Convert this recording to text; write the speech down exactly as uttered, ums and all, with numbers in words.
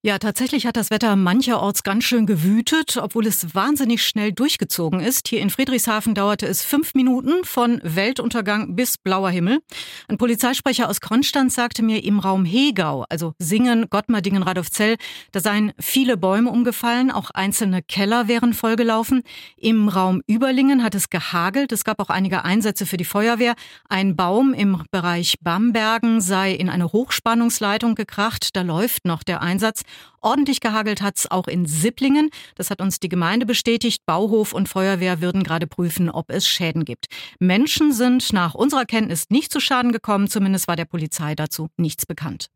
Ja, tatsächlich hat das Wetter mancherorts ganz schön gewütet, obwohl es wahnsinnig schnell durchgezogen ist. Hier in Friedrichshafen dauerte es fünf Minuten von Weltuntergang bis blauer Himmel. Ein Polizeisprecher aus Konstanz sagte mir, im Raum Hegau, also Singen, Gottmardingen, Radolfzell, da seien viele Bäume umgefallen, auch einzelne Keller wären vollgelaufen. Im Raum Überlingen hat es gehagelt, es gab auch einige Einsätze für die Feuerwehr. Ein Baum im Bereich Bambergen sei in eine Hochspannungsleitung gekracht, da läuft noch der Einsatz. Ordentlich gehagelt hat's auch in Sipplingen. Das hat uns die Gemeinde bestätigt. Bauhof und Feuerwehr würden gerade prüfen, ob es Schäden gibt. Menschen sind nach unserer Kenntnis nicht zu Schaden gekommen. Zumindest war der Polizei dazu nichts bekannt.